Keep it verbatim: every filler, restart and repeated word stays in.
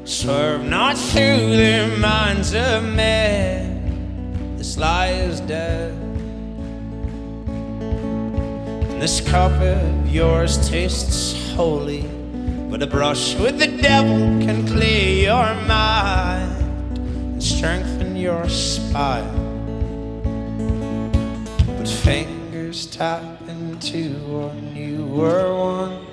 Swerve not through their minds of men. This lie is dead. And this cup of yours tastes holy, but a brush with the devil can clear your mind and strengthen your spine. But fingers tap into a newer one.